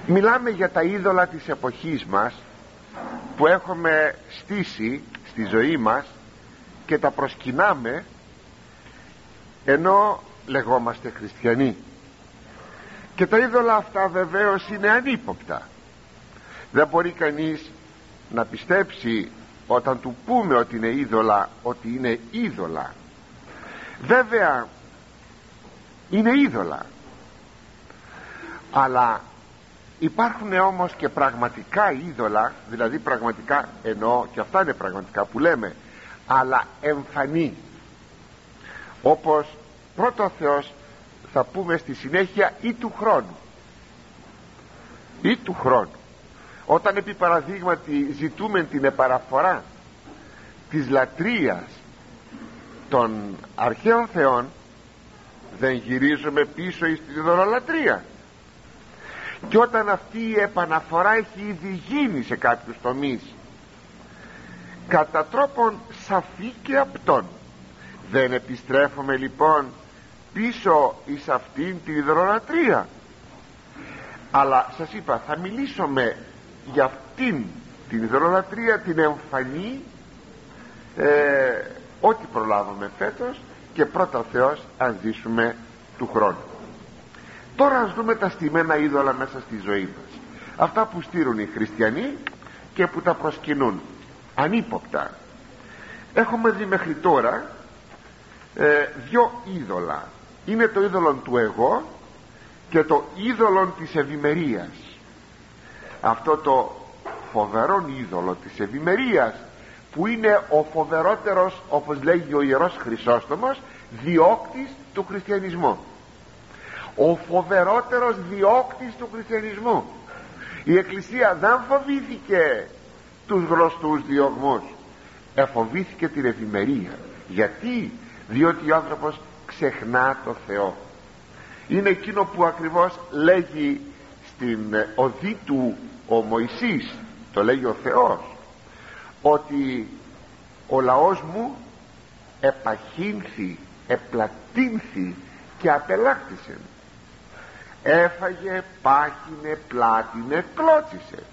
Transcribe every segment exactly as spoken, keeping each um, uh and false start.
Μιλάμε για τα είδωλα της εποχής μας που έχουμε στήσει στη ζωή μας και τα προσκυνάμε ενώ λεγόμαστε χριστιανοί. Και τα είδωλα αυτά βεβαίως είναι ανύποπτα. Δεν μπορεί κανείς να πιστέψει όταν του πούμε ότι είναι είδωλα ότι είναι είδωλα. Βέβαια είναι είδωλα, αλλά υπάρχουν όμως και πραγματικά είδωλα, δηλαδή πραγματικά εννοώ, και αυτά είναι πραγματικά που λέμε, αλλά εμφανή, όπως πρώτο Θεός θα πούμε στη συνέχεια, ή του χρόνου ή του χρόνου. Όταν επί παραδείγματι ζητούμε την επαναφορά της λατρείας των αρχαίων θεών, δεν γυρίζουμε πίσω εις την ειδωλολατρεία. Και όταν αυτή η επαναφορά έχει ήδη γίνει σε κάποιους τομείς κατά τρόπον σαφή και απτόν, δεν επιστρέφουμε λοιπόν πίσω εις αυτήν την ειδωλολατρεία? Αλλά σας είπα, θα μιλήσουμε για αυτήν την ειδωλολατρεία την εμφανή, ε, ό,τι προλάβουμε φέτος, και πρώτα Θεός αν ζήσουμε του χρόνου. Τώρα ας δούμε τα στημένα είδωλα μέσα στη ζωή μας, αυτά που στήρουν οι χριστιανοί και που τα προσκυνούν ανύποπτα. Έχουμε δει μέχρι τώρα ε, δυο είδωλα. Είναι το είδωλο του εγώ και το είδωλο της ευημερίας. Αυτό το φοβερό είδωλο της ευημερίας, που είναι ο φοβερότερος, όπως λέγει ο Ιερός Χρυσόστομος, διώκτης του χριστιανισμού. Ο φοβερότερος διώκτης του χριστιανισμού. Η Εκκλησία δεν φοβήθηκε τους γνωστούς διωγμούς, εφοβήθηκε την ευημερία. Γιατί? Διότι ο άνθρωπος ξεχνά το Θεό. Είναι εκείνο που ακριβώς λέγει στην οδή του ο Μωυσής, το λέγει ο Θεός, ότι ο λαός μου επαχύνθη, επλατύνθη και απελάκτησε. Έφαγε, πάχινε, πλάτινε, κλώτσισε.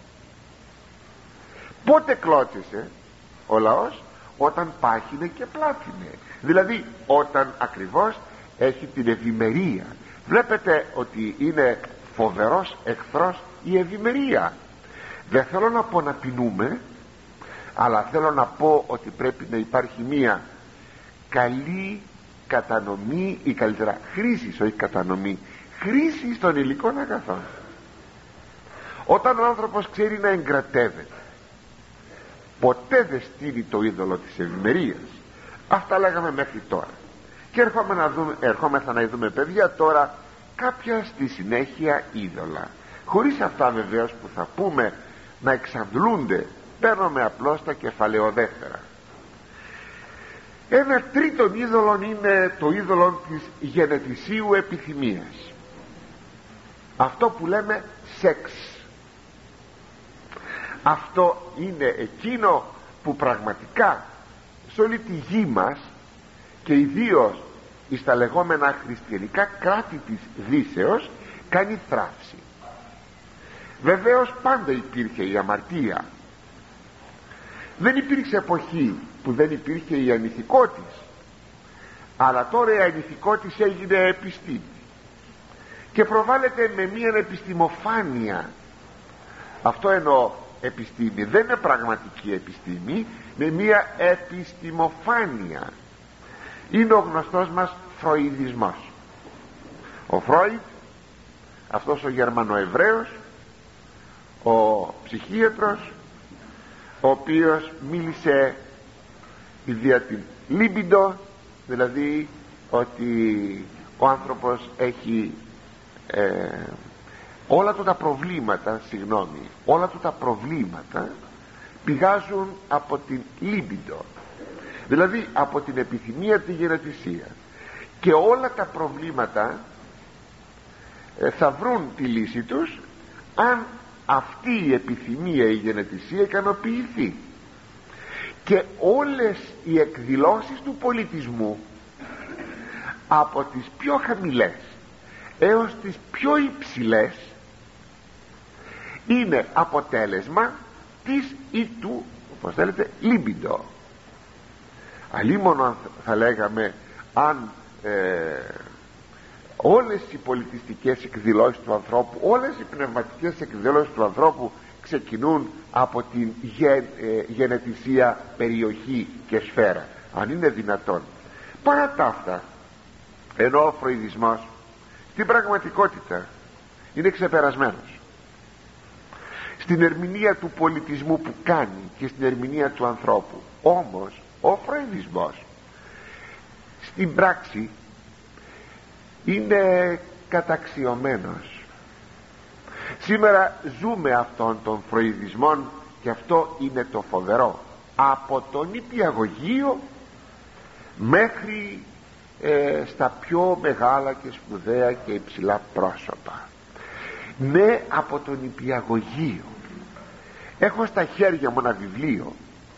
Πότε κλώτσισε ο λαός? Όταν πάχινε και πλάτινε, δηλαδή όταν ακριβώς έχει την ευημερία. Βλέπετε ότι είναι φοβερός εχθρός η ευημερία. Δεν θέλω να πω να πεινούμε, αλλά θέλω να πω ότι πρέπει να υπάρχει μία καλή κατανομή, ή καλύτερα χρήση, όχι κατανομή, χρήση των υλικών αγαθών. Όταν ο άνθρωπος ξέρει να εγκρατεύεται, ποτέ δεν στείλει το είδωλο της ευημερίας. Αυτά λέγαμε μέχρι τώρα. Και ερχόμαστε να δούμε, ερχόμεθα να δούμε, παιδιά, τώρα κάποια στη συνέχεια είδωλα, χωρίς αυτά βεβαίως που θα πούμε να εξαντλούνται. Παίρνουμε απλώς τα κεφαλαιοδέφερα. Ένα τρίτον είδωλο είναι το είδωλο της γενετησίου επιθυμίας, αυτό που λέμε σεξ. Αυτό είναι εκείνο που πραγματικά σε όλη τη γη μας, και ιδίως στα λεγόμενα χριστιανικά κράτη της Δύσεως, κάνει θράψη. Βεβαίως πάντα υπήρχε η αμαρτία. Δεν υπήρξε εποχή που δεν υπήρχε η ανηθικότης, αλλά τώρα η ανηθικότης έγινε επιστήμη και προβάλλεται με μια επιστημοφάνεια. Αυτό εννοώ επιστήμη, δεν είναι πραγματική επιστήμη, με μια επιστημοφάνεια. Είναι ο γνωστός μας φροηδισμός. Ο Φρόιντ, αυτός ο Γερμανοεβραίος, ο ψυχίατρος, ο οποίος μίλησε για την λίμπιντο, δηλαδή ότι ο άνθρωπος έχει ε, όλα του τα προβλήματα, συγγνώμη, όλα του τα προβλήματα πηγάζουν από την λίμπιντο, δηλαδή από την επιθυμία, τη γενετησία, και όλα τα προβλήματα ε, θα βρουν τη λύση τους αν αυτή η επιθυμία, η γενετησία ικανοποιηθεί. Και όλες οι εκδηλώσεις του πολιτισμού, από τις πιο χαμηλές έως τις πιο υψηλές, είναι αποτέλεσμα της ή του, όπως θέλετε, λίμπιντο. Αλλήμωνο θα λέγαμε αν ε, όλες οι πολιτιστικές εκδηλώσεις του ανθρώπου, όλες οι πνευματικές εκδηλώσεις του ανθρώπου ξεκινούν από την γε, ε, γενετησία περιοχή και σφαίρα, αν είναι δυνατόν. Παρά τα αυτά, ενώ ο φροηδισμός στην πραγματικότητα είναι ξεπερασμένος στην ερμηνεία του πολιτισμού που κάνει και στην ερμηνεία του ανθρώπου, όμως ο φροηδισμός στην πράξη είναι καταξιωμένος. Σήμερα ζούμε αυτόν τον φροηδισμό και αυτό είναι το φοβερό, από τον νηπιαγωγείο μέχρι ε, στα πιο μεγάλα και σπουδαία και υψηλά πρόσωπα. Ναι, από τον νηπιαγωγείο. Έχω στα χέρια μου ένα βιβλίο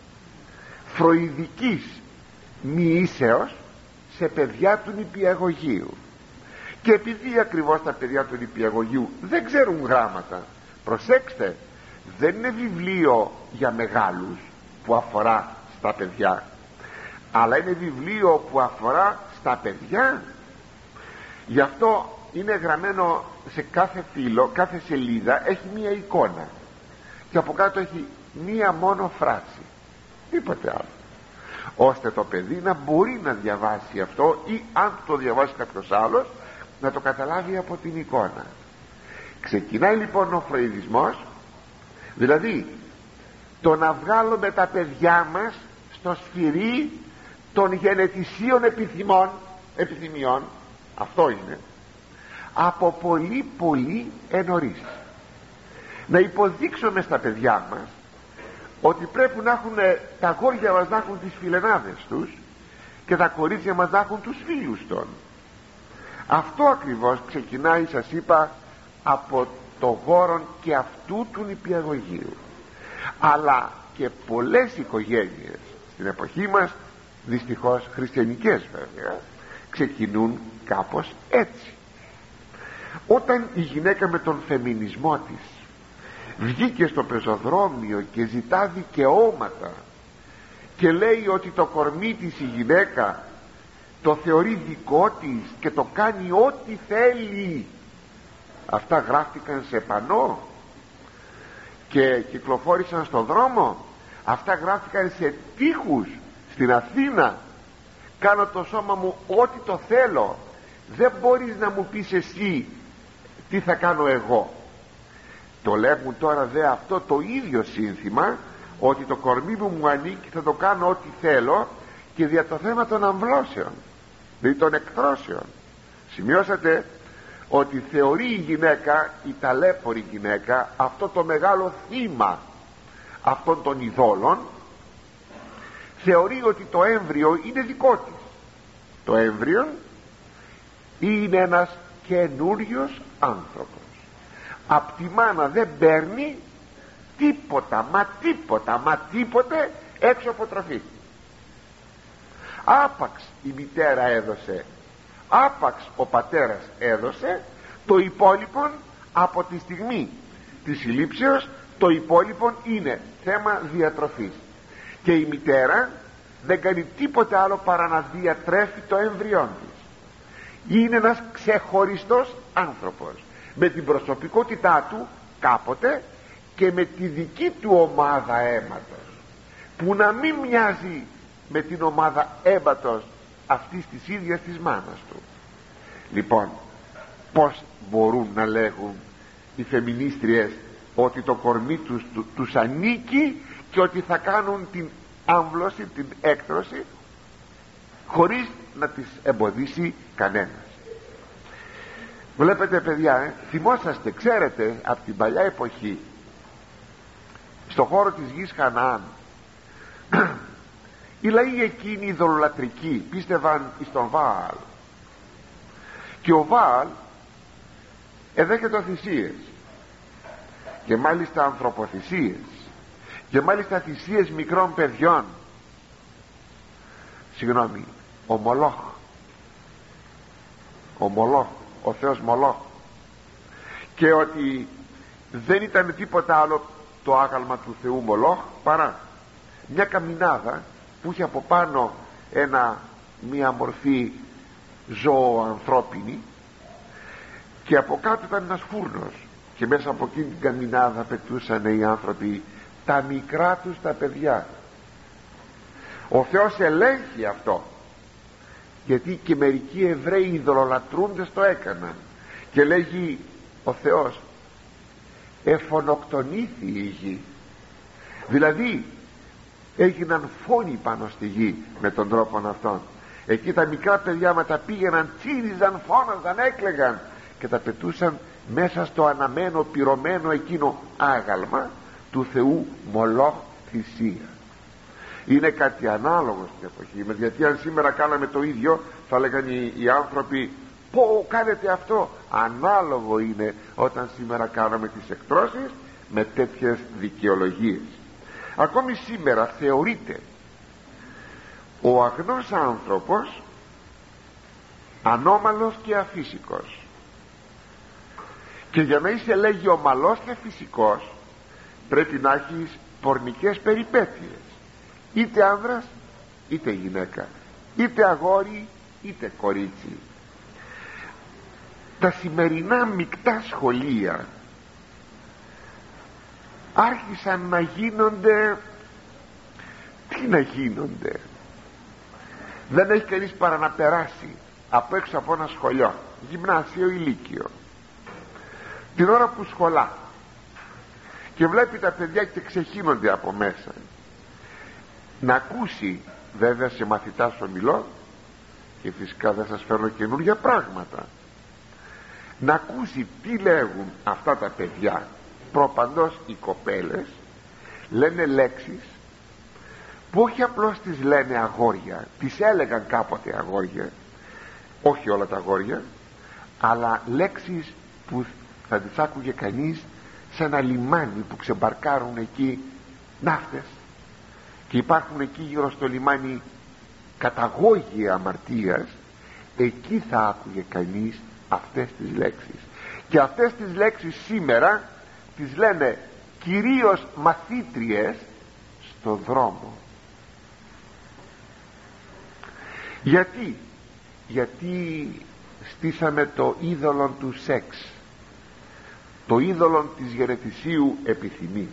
φροηδικής μοιήσεως σε παιδιά του νηπιαγωγείου, και επειδή ακριβώς τα παιδιά του νηπιαγωγείου δεν ξέρουν γράμματα, προσέξτε, δεν είναι βιβλίο για μεγάλους που αφορά στα παιδιά, αλλά είναι βιβλίο που αφορά στα παιδιά. Γι' αυτό είναι γραμμένο σε κάθε φύλλο, κάθε σελίδα έχει μία εικόνα και από κάτω έχει μία μόνο φράση, τίποτε άλλο, ώστε το παιδί να μπορεί να διαβάσει αυτό, ή αν το διαβάσει κάποιος άλλος να το καταλάβει από την εικόνα. Ξεκινάει λοιπόν ο φροηδισμός, δηλαδή το να βγάλουμε τα παιδιά μας στο σφυρί των γενετησίων επιθυμών, επιθυμιών, αυτό είναι, από πολύ πολύ ενωρίς. Να υποδείξουμε στα παιδιά μας ότι πρέπει να έχουν, τα αγόρια μας να έχουν τις φιλενάδες τους και τα κορίτσια μας να έχουν τους φίλους των. Αυτό ακριβώς ξεκινάει, σας είπα, από το γόρον και αυτού του νηπιαγωγείου. Αλλά και πολλές οικογένειες στην εποχή μας, δυστυχώς χριστιανικές βέβαια, ξεκινούν κάπως έτσι. Όταν η γυναίκα με τον φεμινισμό της βγήκε στο πεζοδρόμιο και ζητά δικαιώματα και λέει ότι το κορμί της η γυναίκα το θεωρεί δικό της και το κάνει ό,τι θέλει, αυτά γράφτηκαν σε πανό και κυκλοφόρησαν στον δρόμο, αυτά γράφτηκαν σε τοίχους στην Αθήνα, κάνω το σώμα μου ό,τι το θέλω, δεν μπορείς να μου πεις εσύ τι θα κάνω εγώ. Το λέγουν τώρα δε αυτό το ίδιο σύνθημα, ότι το κορμί μου μου ανήκει, θα το κάνω ό,τι θέλω, και δια το θέμα των αμβλώσεων, δηλαδή των εκτρώσεων. Σημειώσατε ότι θεωρεί η γυναίκα, η ταλέπορη γυναίκα, αυτό το μεγάλο θύμα αυτών των ειδόλων, θεωρεί ότι το έμβριο είναι δικό της. Το έμβριο είναι ένας καινούριος άνθρωπος. Απ' τη μάνα δεν παίρνει τίποτα, μα τίποτα, μα τίποτε έξω από τροφή. Άπαξ η μητέρα έδωσε, άπαξ ο πατέρας έδωσε, το υπόλοιπο από τη στιγμή της συλλήψεως, το υπόλοιπο είναι θέμα διατροφής, και η μητέρα δεν κάνει τίποτε άλλο παρά να διατρέφει το έμβριόν της. Είναι ένας ξεχωριστός άνθρωπος με την προσωπικότητά του κάποτε και με τη δική του ομάδα αίματος, που να μην μοιάζει με την ομάδα αίματος αυτής της ίδιας της μάνας του. Λοιπόν, πως μπορούν να λέγουν οι φεμινίστριες ότι το κορμί τους, του, τους ανήκει και ότι θα κάνουν την άμβλωση, την έκτρωση, χωρίς να τις εμποδίσει κανένας. Βλέπετε παιδιά, ε, θυμόσαστε, ξέρετε, από την παλιά εποχή στο χώρο της γης Χαναάν οι λαοί εκείνοι οι δολολατρικοί πίστευαν εις τον Βάαλ, και ο Βάαλ εδέχεται θυσίες, και μάλιστα ανθρωποθυσίες, και μάλιστα θυσίες μικρών παιδιών. Συγγνώμη, ο Μολόχ, ο Μολόχ, ο Θεός Μολόχ, και ότι δεν ήταν τίποτα άλλο το άγαλμα του θεού Μολόχ παρά μια καμινάδα που είχε από πάνω ένα, μια μορφή ζώο ανθρώπινη, και από κάτω ήταν ένας φούρνος, και μέσα από εκείνη την καμινάδα πετούσαν οι άνθρωποι τα μικρά τους τα παιδιά. Ο Θεός ελέγχει αυτό, γιατί και μερικοί Εβραίοι ειδωλολατρούντες το έκαναν, και λέγει ο Θεός εφονοκτονήθη η γη, δηλαδή έγιναν φόνοι πάνω στη γη με τον τρόπο αυτόν. Εκεί τα μικρά παιδιά με τα πήγαιναν, τσίριζαν, φώναζαν, έκλαιγαν και τα πετούσαν μέσα στο αναμένο, πυρωμένο εκείνο άγαλμα του θεού Μολόχ θυσία. Είναι κάτι ανάλογο στην εποχή μας, γιατί αν σήμερα κάναμε το ίδιο θα λέγαν οι, οι άνθρωποι πω κάνετε αυτό. Ανάλογο είναι όταν σήμερα κάναμε τις εκτρώσεις με τέτοιες δικαιολογίες. Ακόμη σήμερα θεωρείται ο αγνός άνθρωπος ανώμαλος και αφύσικος, και για να είσαι, λέγει, ομαλός και φυσικός πρέπει να έχεις πορνικές περιπέτειες, είτε άνδρας είτε γυναίκα, είτε αγόρι είτε κορίτσι. Τα σημερινά μεικτά σχολεία άρχισαν να γίνονται, τι να γίνονται, δεν έχει κανείς παρά να περάσει από έξω από ένα σχολείο, γυμνάσιο ή λύκειο, την ώρα που σχολά, και βλέπει τα παιδιά και ξεχύνονται από μέσα, να ακούσει, βέβαια σε μαθητάς ομιλώ, και φυσικά δεν σας φέρνω καινούργια πράγματα, να ακούσει τι λέγουν αυτά τα παιδιά. Προπαντός οι κοπέλες λένε λέξεις που όχι απλώς τις λένε αγόρια, τις έλεγαν κάποτε αγόρια, όχι όλα τα αγόρια, αλλά λέξεις που θα τις άκουγε κανείς σε ένα λιμάνι που ξεμπαρκάρουν εκεί ναύτες, και υπάρχουν εκεί γύρω στο λιμάνι καταγόγοι αμαρτίας. Εκεί θα άκουγε κανείς αυτές τις λέξεις, και αυτές τις λέξεις σήμερα τις λένε κυρίως μαθήτριες στο δρόμο. Γιατί γιατί στήσαμε το είδωλο του σεξ, το είδωλο της γενετησίου επιθυμίας,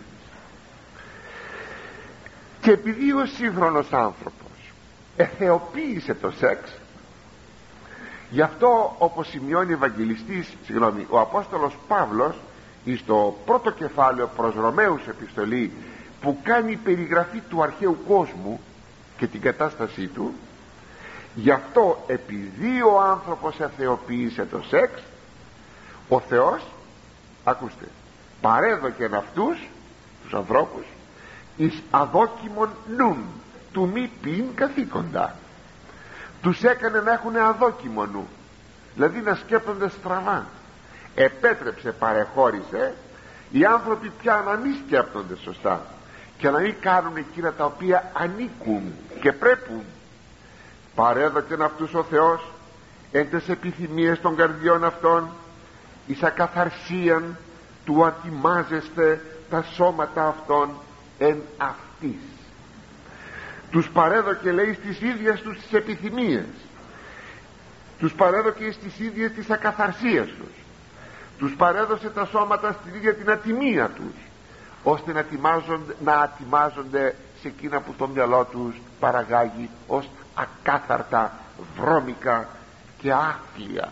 και επειδή ο σύγχρονος άνθρωπος εθεοποίησε το σεξ, γι' αυτό, όπως σημειώνει ο Ευαγγελιστής, συγγνώμη, ο Απόστολος Παύλος στο πρώτο κεφάλαιο προς Ρωμαίους επιστολή, που κάνει περιγραφή του αρχαίου κόσμου και την κατάστασή του, γι' αυτό επειδή ο άνθρωπος εθεοποίησε το σεξ, ο Θεός, ακούστε, παρέδοκεν αυτούς τους ανθρώπους εις αδόκιμον νουν, του μη πίν καθήκοντα. Τους έκανε να έχουν αδόκιμο νου, δηλαδή να σκέπτονται στραβά. Επέτρεψε, παρεχώρησε οι άνθρωποι πια να μην σκέπτονται σωστά και να μην κάνουν εκείνα τα οποία ανήκουν και πρέπουν. Παρέδοκεν αυτούς ο Θεός εν τες επιθυμίες των καρδιών αυτών εις ακαθαρσίαν του ατιμάζεστε τα σώματα αυτών εν αυτής. Τους παρέδοκε, λέει, στις ίδιες τους τις επιθυμίες, τους παρέδοκε στις ίδιες τις ακαθαρσίες τους, τους παρέδωσε τα σώματα στην ίδια την ατιμία τους, ώστε να ατιμάζονται, να ατιμάζονται σε εκείνα που το μυαλό τους παραγάγει ως ακάθαρτα, βρώμικα και άθλια,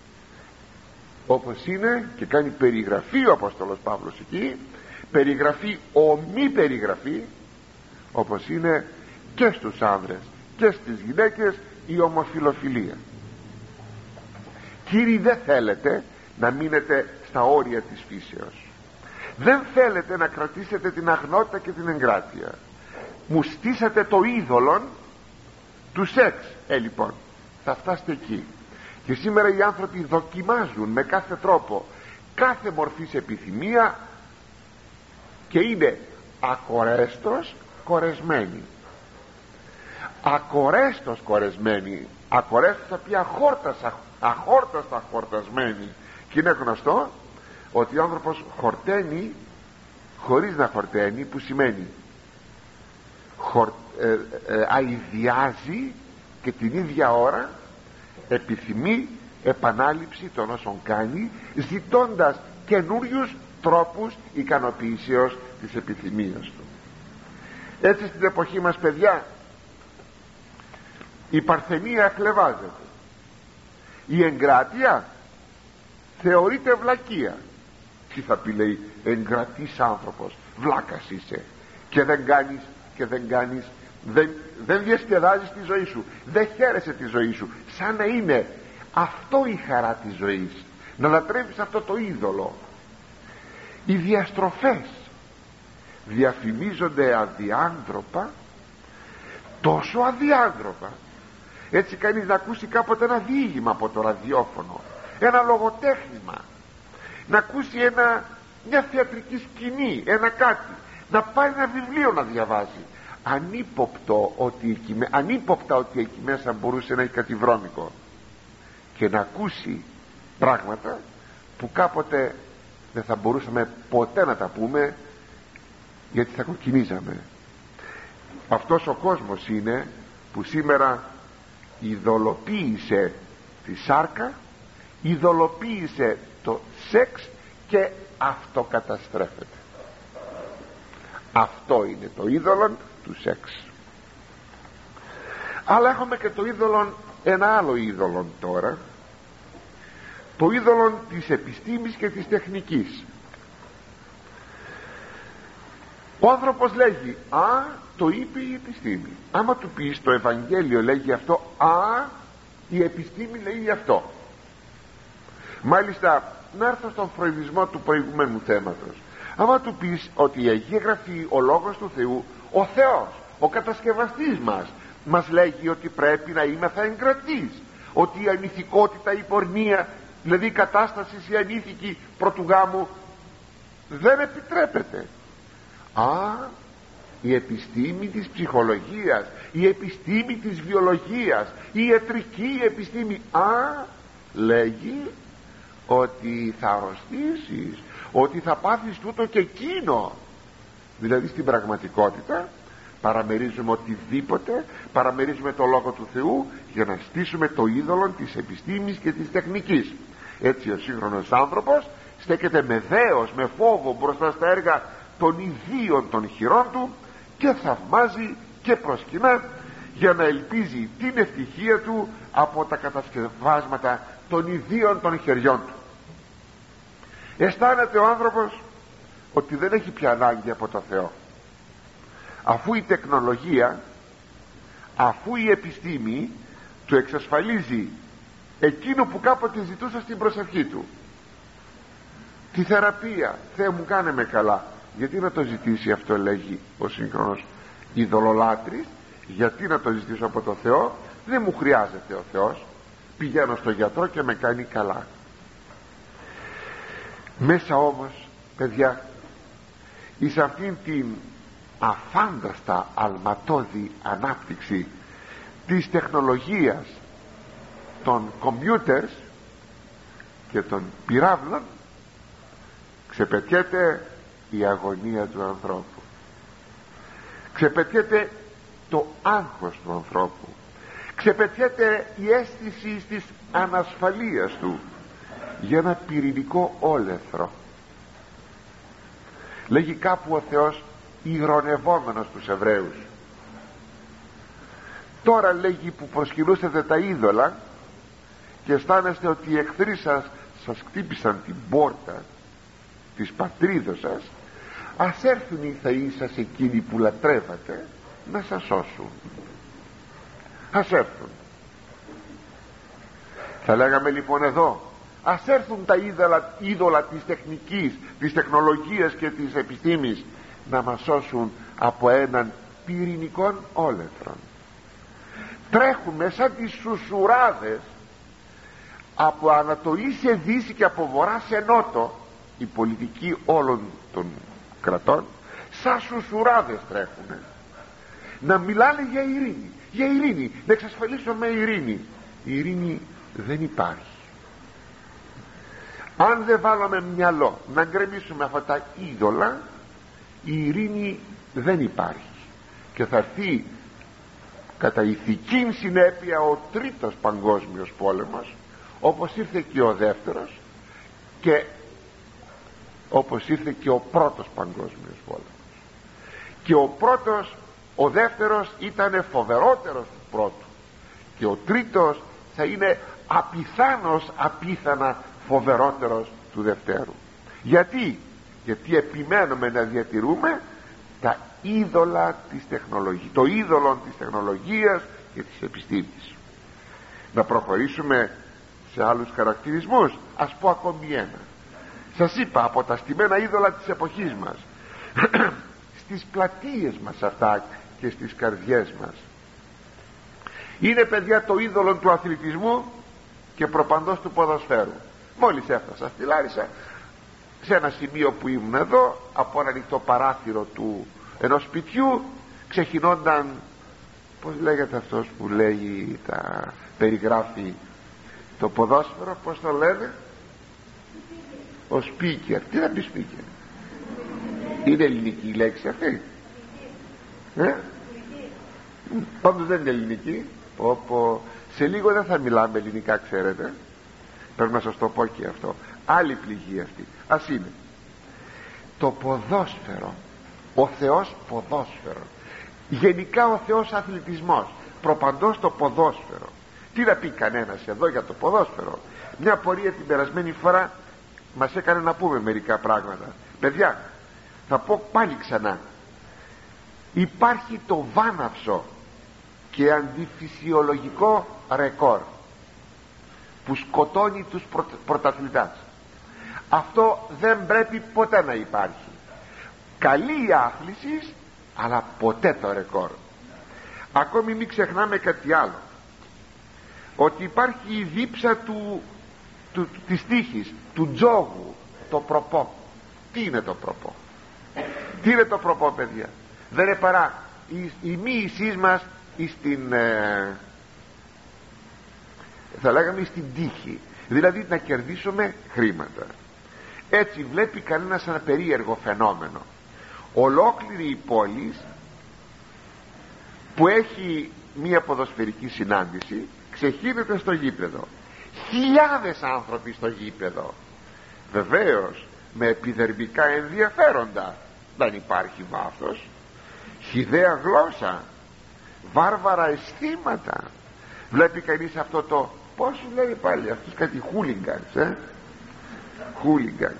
όπως είναι, και κάνει περιγραφή ο Απόστολος Παύλος εκεί, περιγραφή ομή περιγραφή, όπως είναι και στους άνδρες και στις γυναίκες η ομοφιλοφιλία. Κύριοι, δεν θέλετε να μείνετε στα όρια της φύσεως, δεν θέλετε να κρατήσετε την αγνότητα και την εγκράτεια, μου στήσατε το είδωλον του σεξ. Ε λοιπόν, θα φτάσετε εκεί. Και σήμερα οι άνθρωποι δοκιμάζουν με κάθε τρόπο κάθε μορφής επιθυμία και είναι ακορέστος κορεσμένοι, ακορέστος κορεσμένοι, ακορέστος τα οποία αχόρταστα, αχόρταστα χορτασμένοι. Και είναι γνωστό ότι ο άνθρωπος χορταίνει χωρίς να χορταίνει, που σημαίνει χορ, ε, ε, αηδιάζει και την ίδια ώρα επιθυμεί επανάληψη των όσων κάνει, ζητώντας καινούριους τρόπους ικανοποιήσεως της επιθυμίας του. Έτσι στην εποχή μας, παιδιά, η παρθενία χλευάζεται, η εγκράτεια θεωρείται βλακεία. Τι θα πει, λέει, εγκρατής άνθρωπος, βλάκας είσαι και δεν κάνεις και δεν κάνεις, δεν, δεν διασκεδάζεις τη ζωή σου, δεν χαίρεσαι τη ζωή σου, σαν να είναι αυτό η χαρά της ζωής, να λατρεύεις αυτό το είδωλο. Οι διαστροφές διαφημίζονται αδιάντροπα, τόσο αδιάντροπα, έτσι κανείς να ακούσει κάποτε ένα διήγημα από το ραδιόφωνο, ένα λογοτέχνημα, να ακούσει ένα, μια θεατρική σκηνή, ένα κάτι, να πάρει ένα βιβλίο να διαβάζει, ανύποπτο ότι εκεί, ανύποπτα ότι εκεί μέσα μπορούσε να έχει κάτι βρώμικο, και να ακούσει πράγματα που κάποτε δεν θα μπορούσαμε ποτέ να τα πούμε, γιατί θα κοκκινίζαμε. Αυτός ο κόσμος είναι που σήμερα ειδωλοποίησε τη σάρκα, ειδωλοποίησε το σεξ και αυτοκαταστρέφεται. Αυτό είναι το είδωλο του σεξ. Αλλά έχουμε και το είδωλο, ένα άλλο είδωλο τώρα, το είδωλο της επιστήμης και της τεχνικής. Ο άνθρωπος λέγει, α, το είπε η επιστήμη. Άμα του πεις το Ευαγγέλιο λέγει αυτό, α, η επιστήμη λέει αυτό. Μάλιστα, να έρθω στον φροηδισμό του προηγουμένου θέματος. Άμα του πεις ότι έχει γραφεί ο λόγος του Θεού, ο Θεός, ο κατασκευαστής μας, μας λέγει ότι πρέπει να είμαστε εγκρατείς, ότι η ανηθικότητα, η πορνεία, δηλαδή η κατάσταση η ανήθικη πρωτού γάμου δεν επιτρέπεται. Α, η επιστήμη της ψυχολογίας, η επιστήμη της βιολογίας, η ιατρική επιστήμη, α, λέγει ότι θα αρρωστήσεις, ότι θα πάθεις τούτο και εκείνο. Δηλαδή στην πραγματικότητα παραμερίζουμε οτιδήποτε, παραμερίζουμε το Λόγο του Θεού για να στήσουμε το είδωλο της επιστήμης και της τεχνικής. Έτσι ο σύγχρονος άνθρωπος στέκεται με δέος, με φόβο μπροστά στα έργα των ιδίων των χειρών του και θαυμάζει και προσκυνά για να ελπίζει την ευτυχία του από τα κατασκευάσματα των ιδίων των χεριών του. Αισθάνεται ο άνθρωπος ότι δεν έχει πια ανάγκη από το Θεό, αφού η τεχνολογία, αφού η επιστήμη του εξασφαλίζει εκείνο που κάποτε ζητούσε στην προσευχή του, τη θεραπεία. Θεέ μου, κάνε με καλά. Γιατί να το ζητήσει αυτό, λέγει ο σύγχρονος ειδωλολάτρης, γιατί να το ζητήσω από το Θεό, δεν μου χρειάζεται ο Θεός, πηγαίνω στο γιατρό και με κάνει καλά. Μέσα όμως, παιδιά, εις αυτήν την αφάνταστα αλματώδη ανάπτυξη της τεχνολογίας των κομπιούτερς και των πυράβλων, ξεπετιέται η αγωνία του ανθρώπου, ξεπετιέται το άγχος του ανθρώπου, ξεπετιέται η αίσθηση της ανασφαλείας του για ένα πυρηνικό όλεθρο. Λέγει κάπου ο Θεός ηρωνευόμενος τους Εβραίους, τώρα λέγει που προσκυνούσατε τα είδωλα και αισθάνεστε ότι οι εχθροί σας σας χτύπησαν την πόρτα της πατρίδος σας, ας έρθουν οι θεοί σας εκείνοι που λατρεύατε να σας σώσουν. Ας έρθουν. Θα λέγαμε λοιπόν εδώ, ας έρθουν τα είδωλα, είδωλα της τεχνικής, της τεχνολογίας και της επιστήμης να μας σώσουν από έναν πυρηνικό όλεθρο. Τρέχουμε σαν τις σουσουράδες από Ανατολή σε Δύση και από Βορρά σε Νότο, η πολιτική όλων των κρατών σαν σουσουράδες τρέχουν να μιλάνε για ειρήνη, για ειρήνη, να εξασφαλίσουμε ειρήνη. Η ειρήνη δεν υπάρχει. Αν δεν βάλουμε μυαλό να γκρεμίσουμε αυτά τα είδωλα, η ειρήνη δεν υπάρχει και θα έρθει κατά ηθική συνέπεια ο τρίτος παγκόσμιος πόλεμος, όπως ήρθε και ο δεύτερος και όπως ήρθε και ο πρώτος παγκόσμιος πόλεμος. Και ο πρώτος, ο δεύτερος ήταν φοβερότερος του πρώτου και ο τρίτος θα είναι απιθάνος απίθανα φοβερότερος του δευτέρου. Γιατί? Γιατί επιμένουμε να διατηρούμε τα είδωλα της τεχνολογίας, το είδωλο της τεχνολογίας και της επιστήμης. Να προχωρήσουμε σε άλλους χαρακτηρισμούς. Ας πω ακόμη ένα. Σας είπα από τα στημένα είδωλα της εποχής μας στις πλατείες μας αυτά και στις καρδιές μας είναι, παιδιά, το είδωλο του αθλητισμού και προπαντός του ποδοσφαίρου. Μόλις έφτασα στη Λάρισα, σε ένα σημείο που ήμουν εδώ, από ένα ανοιχτό παράθυρο του ενός σπιτιού ξεχυνόνταν, πώς λέγεται αυτός που λέγει, τα περιγράφει το ποδόσφαιρο, πώς το λένε, ο speaker. Τι θα πει speaker? Είναι ελληνική η λέξη αυτή? ε? Πάντως δεν είναι ελληνική. Όπου σε λίγο δεν θα μιλάμε ελληνικά, ξέρετε, πρέπει να σας το πω και αυτό. Άλλη πληγή αυτή. Ας είναι το ποδόσφαιρο, ο Θεός ποδόσφαιρο, γενικά ο Θεός αθλητισμός, προπαντός το ποδόσφαιρο. Τι να πει κανένας εδώ για το ποδόσφαιρο? Μια πορεία την περασμένη φορά μας έκανε να πούμε μερικά πράγματα. Παιδιά, θα πω πάλι ξανά, υπάρχει το βάναυσο και αντιφυσιολογικό ρεκόρ που σκοτώνει τους πρω... πρωταθλητάς. Αυτό δεν πρέπει ποτέ να υπάρχει. Καλή η άθληση, αλλά ποτέ το ρεκόρ. Ακόμη μην ξεχνάμε κάτι άλλο, ότι υπάρχει η δίψα του, του, της τύχης, του τζόγου, το προπό. Τι είναι το προπό? Τι είναι το προπό, παιδιά? Δεν είναι παρά η, η μοίησή μας στην, ε, θα λέγαμε, στην τύχη, δηλαδή να κερδίσουμε χρήματα. Έτσι βλέπει κανένας ένα περίεργο φαινόμενο. Ολόκληρη η πόλη που έχει μία ποδοσφαιρική συνάντηση ξεχύνεται στο γήπεδο, χιλιάδες άνθρωποι στο γήπεδο, βεβαίως με επιδερμικά ενδιαφέροντα, δεν υπάρχει βάθος, χυδαία γλώσσα, βάρβαρα αισθήματα. Βλέπει κανείς αυτό το, πώς σου λέει πάλι αυτούς, κάτι χούλιγκανς, ε? χούλιγκανς,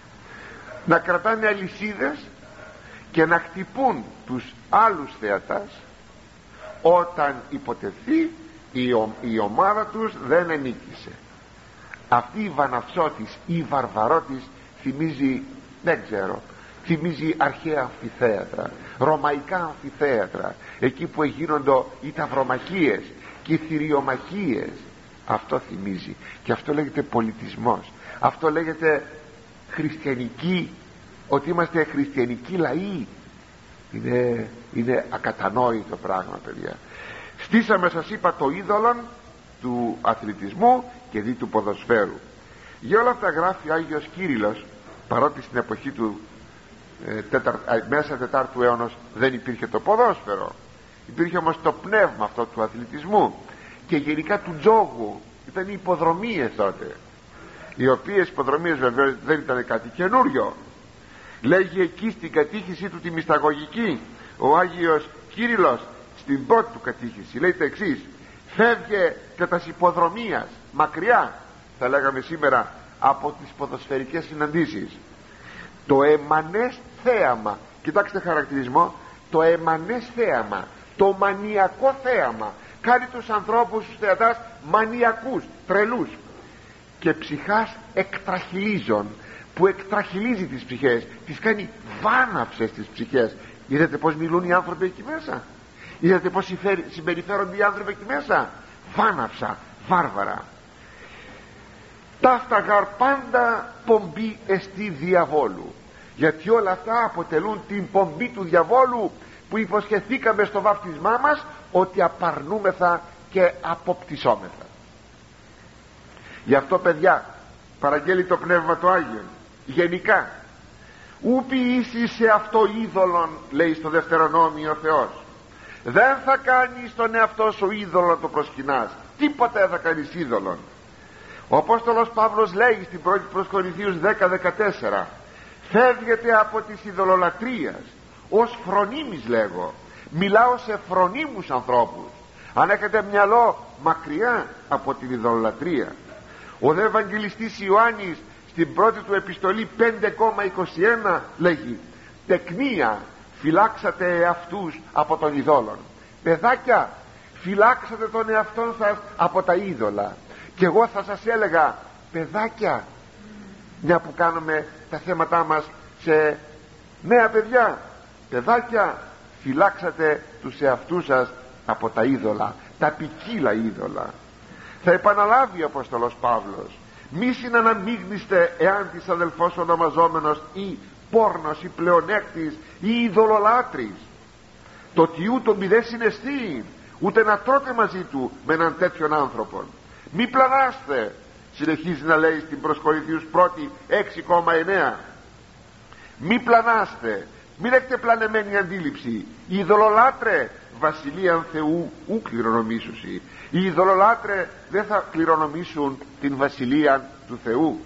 να κρατάνε αλυσίδες και να χτυπούν τους άλλους θεατάς όταν υποτεθεί η, ο, η ομάδα τους δεν ενίκησε. Αυτή η βαναυσότης, η βαρβαρότης θυμίζει, δεν ξέρω, θυμίζει αρχαία αμφιθέατρα, ρωμαϊκά αμφιθέατρα, εκεί που γίνονται οι ταυρομαχίες και οι θηριομαχίες. Αυτό θυμίζει, και αυτό λέγεται πολιτισμός, αυτό λέγεται χριστιανική, ότι είμαστε χριστιανικοί λαοί. Είναι, είναι ακατανόητο πράγμα, παιδιά. Στήσαμε, σας είπα, το είδωλο του αθλητισμού και δι του ποδοσφαίρου. Για όλα αυτά γράφει ο Άγιος Κύριλλος, παρότι στην εποχή του ε, τέταρ, ε, μέσα τετάρτου αιώνος δεν υπήρχε το ποδόσφαιρο, υπήρχε όμως το πνεύμα αυτό του αθλητισμού και γενικά του τζόγου. Ήταν οι υποδρομίες τότε, οι οποίες υποδρομίες βεβαίως δεν ήταν κάτι καινούριο. Λέγει εκεί στην κατήχηση του τη μυσταγωγική ο Άγιος Κύριλλος, στην πρώτη του κατήχηση, λέει το εξής: φεύγε κατά υποδρομίας, μακριά θα λέγαμε σήμερα από τις ποδοσφαιρικές συναντήσεις, το εμανές θέαμα. Κοιτάξτε χαρακτηρισμό, το εμανές θέαμα, το μανιακό θέαμα, κάνει τους ανθρώπους, τους θεατάς, μανιακούς, τρελούς, και ψυχάς εκτραχυλίζων, που εκτραχυλίζει τις ψυχές, τις κάνει βάναυσες τις ψυχές. Είδατε πως μιλούν οι άνθρωποι εκεί μέσα? Είδατε πως συμπεριφέρονται οι άνθρωποι εκεί μέσα? Βάναυσα, βάρβαρα. Ταύτα γαρ πάντα πομπή εστί διαβόλου, γιατί όλα αυτά αποτελούν την πομπή του διαβόλου που υποσχεθήκαμε στο βάπτισμά μας ότι απαρνούμεθα και αποπτυσσόμεθα. Γι' αυτό, παιδιά, παραγγέλει το Πνεύμα το Άγιον γενικά. Ου ποιήσεις σε αυτό είδωλον, λέει στο Δευτερονόμιο ο Θεός. Δεν θα κάνεις τον εαυτό σου είδωλο το προσκυνάς, τίποτα δεν θα κάνεις είδωλον. Ο Απόστολος Παύλος λέει στην πρώτη προς Κορινθίους δέκα δεκατέσσερα, φεύγετε από της ειδωλολατρίας, ως φρονίμης λέγω. Μιλάω σε φρονίμους ανθρώπους. Αν έχετε μυαλό, μακριά από την ειδωλολατρία. Ο δε Ευαγγελιστής Ιωάννης στην πρώτη του επιστολή πέντε είκοσι ένα λέγει, τεκνία φυλάξατε εαυτούς από των ειδόλων. Παιδάκια, φυλάξατε τον εαυτόν σας από τα είδωλα. Και εγώ θα σας έλεγα, παιδάκια, μια που κάνουμε τα θέματά μας σε νέα παιδιά, παιδάκια, φυλάξατε τους εαυτούς σας από τα είδωλα, τα ποικίλα είδωλα. Θα επαναλάβει ο Απόστολος Παύλος, μη συναναμίγνυστε εάν της αδελφός ονομαζόμενος ή πόρνος ή πλεονέκτης ή ειδωλολάτρης, το ότι ούτω μη δε συναισθεί ούτε να τρώτε μαζί του με έναν τέτοιον άνθρωπον. Μη πλανάστε, συνεχίζει να λέει στην προς Κορινθίους πρώτη έξι εννέα, μη πλανάστε, μην έχετε πλανεμένη αντίληψη. Οι ειδωλολάτρε βασιλείαν Θεού ου κληρονομήσουσι. Οι ειδωλολάτρε δεν θα κληρονομήσουν την βασιλεία του Θεού.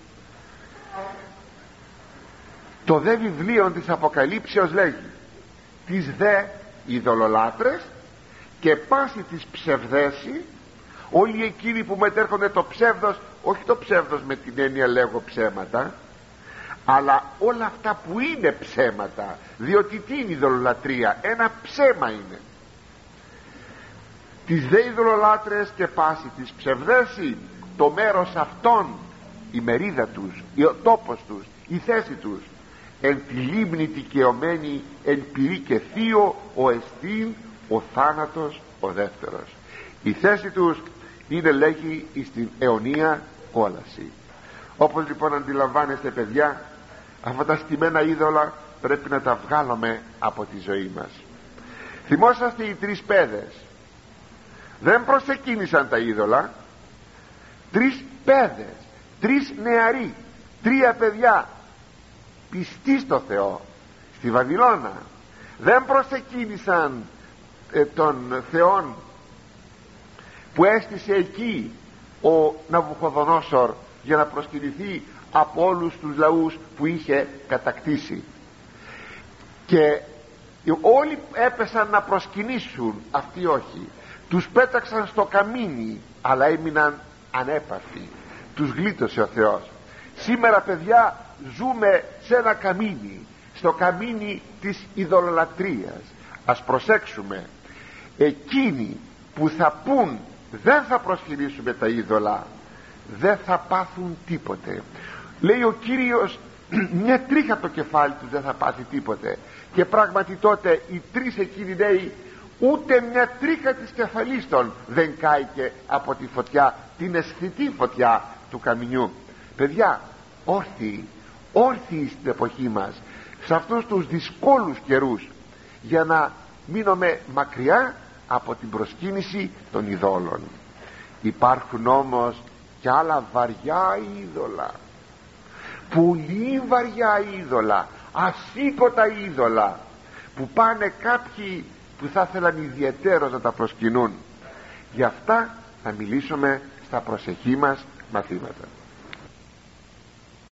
Το δε βιβλίο της Αποκαλύψεως λέγει, τις δε ειδωλολάτρες και πάση της ψευδέση, όλοι εκείνοι που μετέρχονται το ψεύδος, όχι το ψεύδος με την έννοια λέγω ψέματα, αλλά όλα αυτά που είναι ψέματα, διότι τι είναι η ειδωλολατρία? Ένα ψέμα είναι. Τις δε ειδωλολάτρες και πάση της ψευδέση, το μέρος αυτών, η μερίδα τους, ο τόπος τους, η θέση τους, εν τη λίμνη δικαιωμένη, εν πυρή και θείο, ο εστίν, ο θάνατος, ο δεύτερος. Η θέση τους είναι, λέγει, στην αιωνία κόλαση. Όπως λοιπόν αντιλαμβάνεστε, παιδιά, αυτά τα στημένα είδωλα πρέπει να τα βγάλουμε από τη ζωή μας. Θυμόσαστε οι τρεις παιδες, δεν προσεκίνησαν τα είδωλα. Τρεις παιδες, τρεις νεαροί, τρία παιδιά πιστοί στο Θεό στη Βαβυλώνα, δεν προσεκίνησαν ε, τον Θεόν που έστησε εκεί ο Ναβουχοδονόσορ για να προσκυνηθεί από όλους τους λαούς που είχε κατακτήσει. Και όλοι έπεσαν να προσκυνήσουν, αυτοί όχι. Τους πέταξαν στο καμίνι, αλλά έμειναν ανέπαφοι. Τους γλίτωσε ο Θεός. Σήμερα, παιδιά, ζούμε σε ένα καμίνι, στο καμίνι της ειδωλολατρίας. Ας προσέξουμε, εκείνοι που θα πούν δεν θα προσκυνήσουμε τα είδωλα, δεν θα πάθουν τίποτε. Λέει ο Κύριος, μια τρίχα το κεφάλι τους δεν θα πάθει τίποτε. Και πράγματι τότε οι τρεις εκείνοι νέοι, ούτε μια τρίχα της κεφαλής των δεν κάηκε από τη φωτιά, την αισθητή φωτιά του καμινιού. Παιδιά, όρθιοι, όρθιοι στην εποχή μας, σε αυτούς τους δυσκόλους καιρούς, για να μείνουμε μακριά από την προσκύνηση των ειδόλων. Υπάρχουν όμως και άλλα βαριά είδωλα, πολύ βαριά είδωλα, ασήκωτα είδωλα, που πάνε κάποιοι που θα ήθελαν ιδιαιτέρως να τα προσκυνούν. Γι' αυτά θα μιλήσουμε στα προσεχή μας μαθήματα.